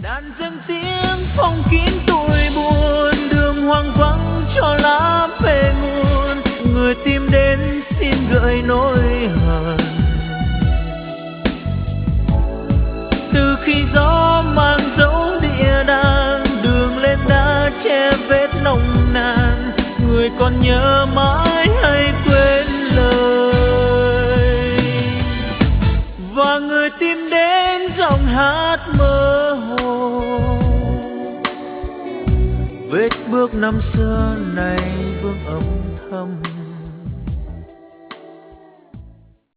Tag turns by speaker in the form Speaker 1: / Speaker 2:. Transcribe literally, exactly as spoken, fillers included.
Speaker 1: đàn dâng tiếng phong kín tuổi buồn, đường hoang vắng cho lá về nguồn, người tìm đến xin gợi nỗi hờn. Từ khi gió mang dấu địa đàng, đường lên đã che vết nồng nàn, người còn nhớ mãi hay quên lời, và người tìm đến giọng hát mơ hồ. Vết bước năm xưa này bước âm thầm